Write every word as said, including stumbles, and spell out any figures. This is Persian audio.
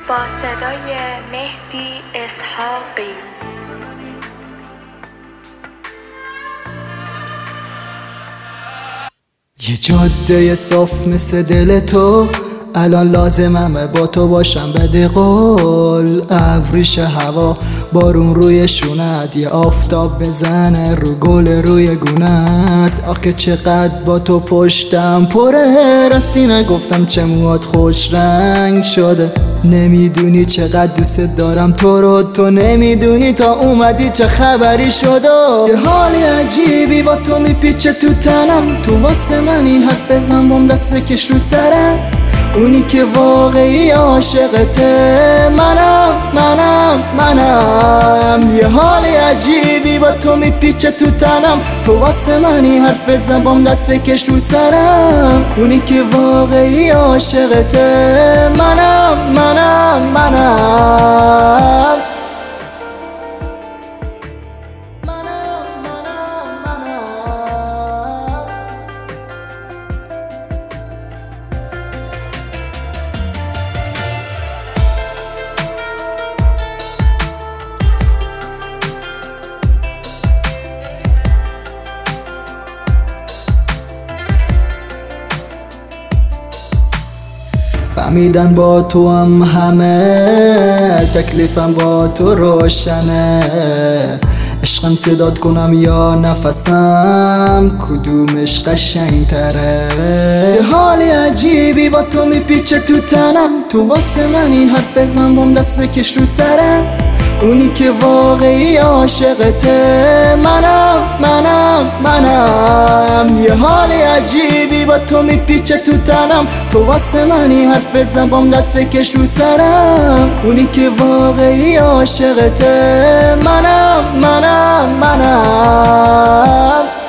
با صدای مهدی اسحاقی. یه جاده صاف مثل دل تو، الان لازممه با تو باشم بده قول. ابریش هوا، بارون روی شونت، یه آفتاب بزنه رو گل روی گونت. آخه چقدر با تو پشتم پره، راستی نگفتم چه موهات خوش رنگ شده. نمیدونی چقدر دوست دارم تو رو، تو نمیدونی تا اومدی چه خبری شده. یه حالی عجیبی با تو میپیچه تو تنم، تو واسه منی حرف بزن بام دست بکش رو سرم. اونی که واقعی عاشقته منم منم منم. یه حال عجیبی با تو میپیچه تو تنم، تو واسه منی حرف بزن بام دست بکش رو سرم. اونی که واقعی عاشقته منم منم منم. فهمیدن با تو هم همه، تکلیفم با تو روشنه. عشقم صدات کنم یا نفسم، کدومش قشنگ تره. یه حالی عجیبی با تو میپیچه تو تنم، تو واسه منی حرف بزن بام دست بکش رو سرم. اونی که واقعی عاشقته منم منم منم. یه حال عجیبی با تو میپیچه تو تنم، تو واسه منی حرف بزن بام دست بکش رو سرم. اونی که واقعی عاشقته منم منم منم.